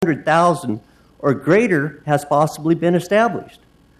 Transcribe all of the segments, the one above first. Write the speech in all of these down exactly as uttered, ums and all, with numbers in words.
hundred thousand or greater has possibly been established.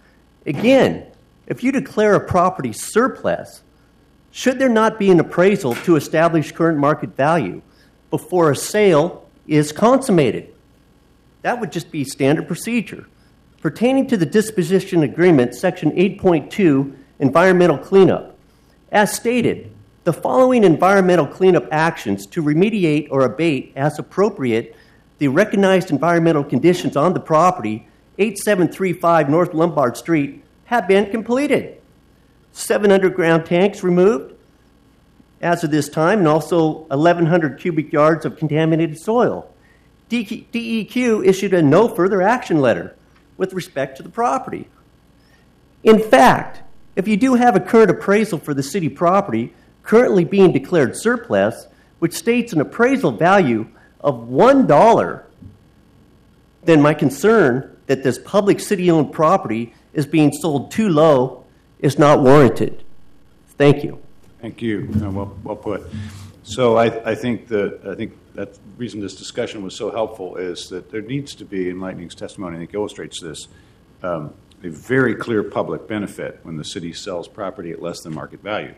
Again, if you declare a property surplus, should there not be an appraisal to establish current market value before a sale is consummated? That would just be standard procedure. Pertaining to the disposition agreement, section eight point two, environmental cleanup. As stated, the following environmental cleanup actions to remediate or abate as appropriate the recognized environmental conditions on the property, eighty-seven thirty-five North Lombard Street, have been completed. Seven underground tanks removed as of this time, and also eleven hundred cubic yards of contaminated soil. D E Q issued a no further action letter with respect to the property. In fact, if you do have a current appraisal for the city property currently being declared surplus, which states an appraisal value of one dollar, then my concern that this public city-owned property is being sold too low is not warranted. Thank you. Thank you. No, well, well put. So I, I think the I think that the reason this discussion was so helpful is that there needs to be, in Lightning's testimony, I think illustrates this, um, a very clear public benefit when the city sells property at less than market value.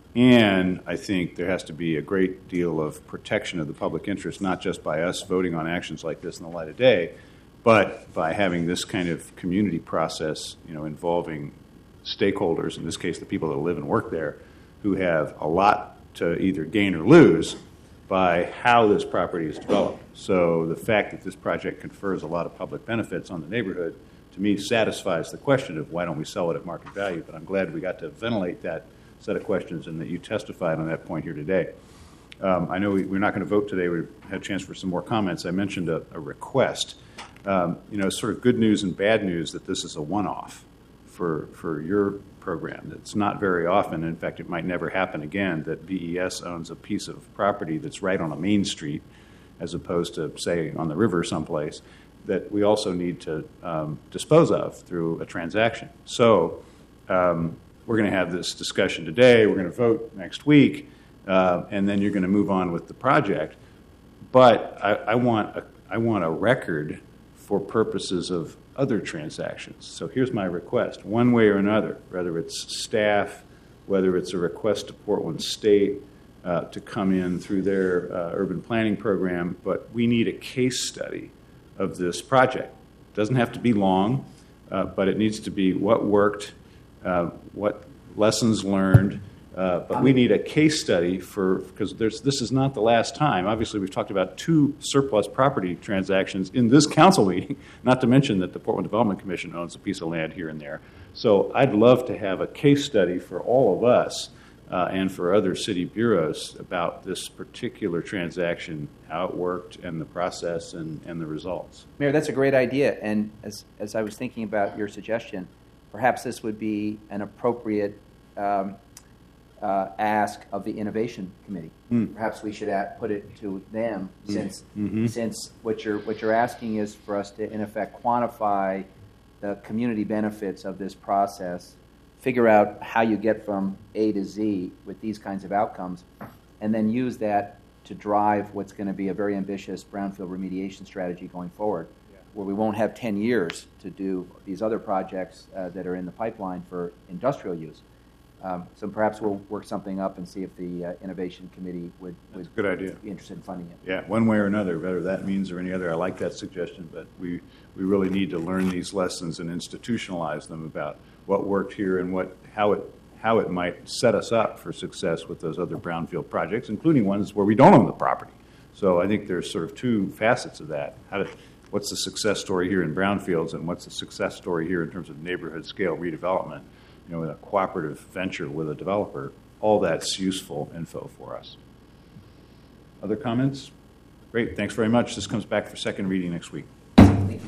And I think there has to be a great deal of protection of the public interest, not just by us voting on actions like this in the light of day, but by having this kind of community process, you know, involving stakeholders, in this case the people that live and work there, who have a lot to either gain or lose by how this property is developed. So the fact that this project confers a lot of public benefits on the neighborhood, to me, satisfies the question of why don't we sell it at market value. But I'm glad we got to ventilate that set of questions and that you testified on that point here today. Um, I know we, we're not going to vote today. We had a chance for some more comments. I mentioned a, a request. Um, you know, sort of good news and bad news that this is a one-off for for your program. It's not very often, in fact, it might never happen again, that V E S owns a piece of property that's right on a main street as opposed to, say, on the river someplace, that we also need to um, dispose of through a transaction. So um, we're going to have this discussion today. We're going to vote next week, uh, and then you're going to move on with the project. But I, I want a, I want a record for purposes of other transactions. So here's my request. One way or another, whether it's staff, whether it's a request to Portland State uh, to come in through their uh, urban planning program, but we need a case study of this project. It doesn't have to be long, uh, but it needs to be what worked, uh, what lessons learned, uh, but we need a case study for, because there's, this is not the last time. Obviously, we've talked about two surplus property transactions in this council meeting, not to mention that the Portland Development Commission owns a piece of land here and there. So I'd love to have a case study for all of us uh, and for other city bureaus about this particular transaction, how it worked, and the process and, and the results. Mayor, that's a great idea. And as, as I was thinking about your suggestion, perhaps this would be an appropriate um, uh, ask of the Innovation Committee. Mm. Perhaps we should at, put it to them, mm. since mm-hmm. since what you're what you're asking is for us to, in effect, quantify the community benefits of this process, figure out how you get from A to Z with these kinds of outcomes, and then use that to drive what's going to be a very ambitious brownfield remediation strategy going forward, yeah. where we won't have ten years to do these other projects uh, that are in the pipeline for industrial use. Um, so perhaps we'll work something up and see if the uh, Innovation Committee would, would That's a good idea. be interested in funding it. Yeah, one way or another, whether that means or any other. I like that suggestion, but we, we really need to learn these lessons and institutionalize them about what worked here and what how it how it might set us up for success with those other brownfield projects, including ones where we don't own the property. So I think there's sort of two facets of that. How to, what's the success story here in brownfields, and what's the success story here in terms of neighborhood scale redevelopment? You know, with a cooperative venture with a developer, all that's useful info for us. Other comments? Great, thanks very much. This comes back for second reading next week.